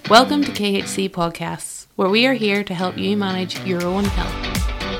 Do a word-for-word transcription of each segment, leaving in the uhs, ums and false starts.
Welcome to K H C Podcasts, where we are here to help you manage your own health.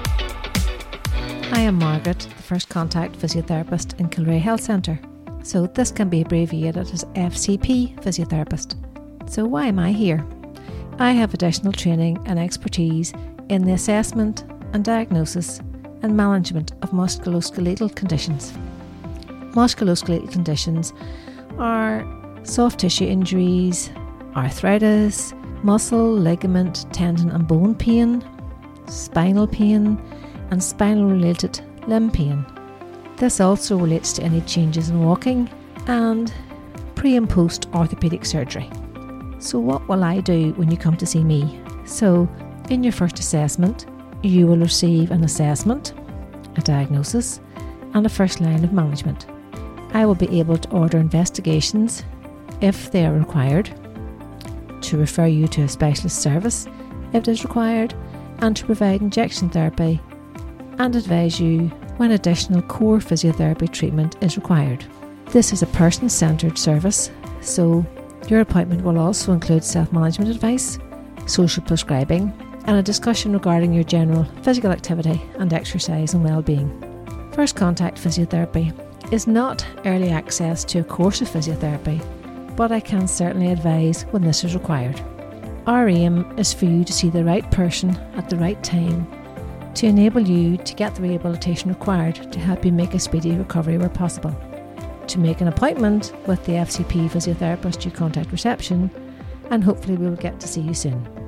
I am Margaret, the first contact physiotherapist in Kilrea Health Centre. So this can be abbreviated as F C P physiotherapist. So why am I here? I have additional training and expertise in the assessment and diagnosis and management of musculoskeletal conditions. Musculoskeletal conditions are soft tissue injuries, arthritis, muscle, ligament, tendon and bone pain, spinal pain, and spinal-related limb pain. This also relates to any changes in walking and pre and post orthopaedic surgery. So what will I do when you come to see me? So in your first assessment, you will receive an assessment, a diagnosis, and a first line of management. I will be able to order investigations if they are required, to refer you to a specialist service if it is required, and to provide injection therapy and advise you when additional core physiotherapy treatment is required. This is a person-centred service, so your appointment will also include self-management advice, social prescribing, and a discussion regarding your general physical activity and exercise and well-being. First contact physiotherapy is not early access to a course of physiotherapy, but I can certainly advise when this is required. Our aim is for you to see the right person at the right time to enable you to get the rehabilitation required to help you make a speedy recovery where possible. To make an appointment with the F C P physiotherapist, you contact reception, and hopefully we will get to see you soon.